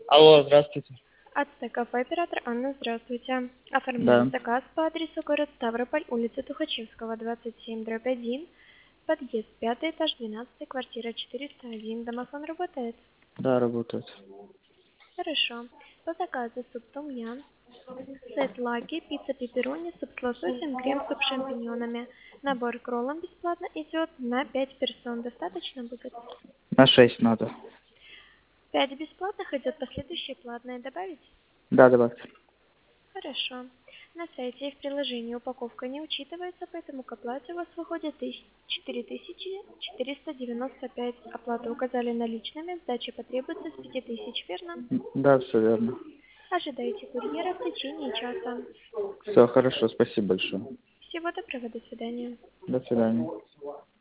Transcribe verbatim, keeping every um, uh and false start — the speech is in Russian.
Алло, здравствуйте. Ацтекафе, оператор Анна, здравствуйте. Оформляем Да, заказ по адресу город Ставрополь, улица Тухачевского, двадцать семь, дробь один, подъезд пятый, этаж двенадцатый, квартира четыреста один. Домофон работает? да, работает. Хорошо. По заказу суп том-ям, сет лаки, пицца пепперони, суп с лососем, крем-суп с шампиньонами. Набор к роллам бесплатно идет на пять персон. Достаточно будет? На шесть надо. пять бесплатных идет, последующие платные. Добавить? Да, добавьте. Хорошо. На сайте и в приложении упаковка не учитывается, поэтому к оплате у вас выходит четыре тысячи четыреста девяносто пять. Оплату указали наличными, сдача потребуется с пяти тысяч, верно? М, Да, все верно. Ожидайте курьера в течение часа. Все хорошо, спасибо большое. Всего доброго, до свидания. До свидания.